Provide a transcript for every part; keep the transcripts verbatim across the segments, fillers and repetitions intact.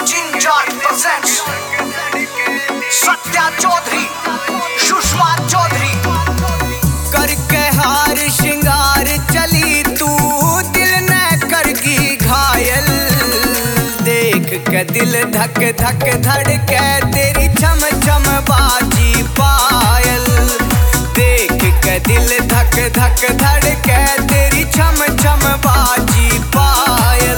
Engine Joy presents सत्या चौधरी, सुषमा चौधरी। करके हार श्रृंगार चली तू, दिल न करगी घायल। देख के दिल धक धक धड़के, तेरी छम छम बाजी पायल। देख के दिल धक धक धड़के, तेरी छम छम बाजी पायल।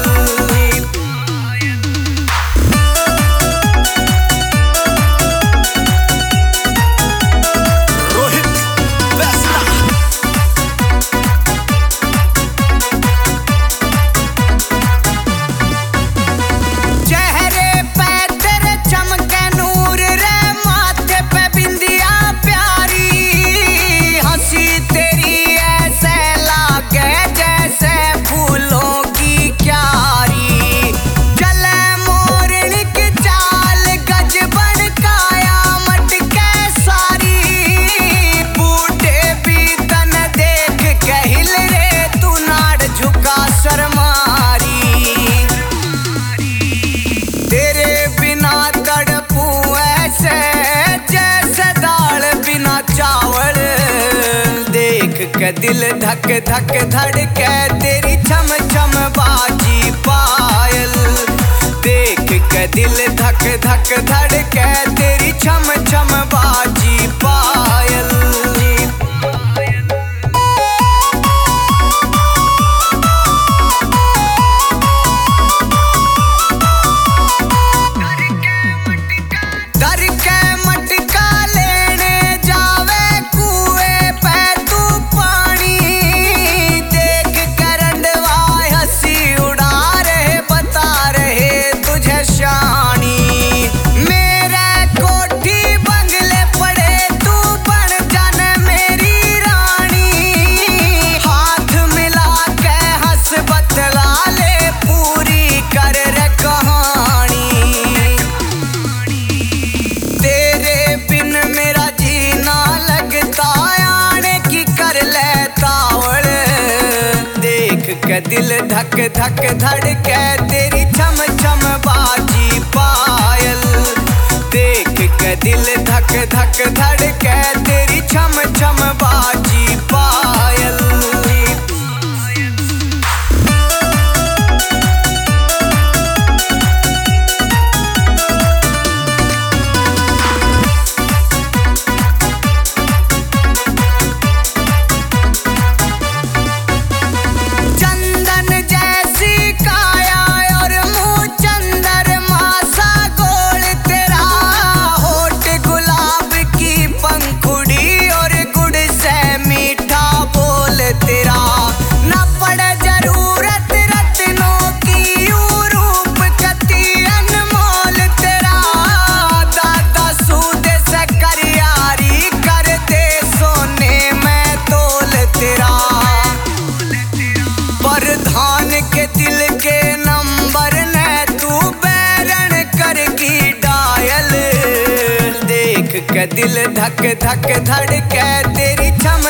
के दिल धक धक धड़के, तेरी छम छम बाजी पायल। देख के दिल धक धक धड़के, तेरी छम छम बाजी पायल। के दिल धक धक धड़के, तेरी छम छम बाजी पायल। देख के दिल धक धक धड़के, तेरी छम छम बाजी पायल। प्रधान के दिल के नंबर ने तू बैरन करगी डायल। देख के दिल धक धक धड़के, तेरी छम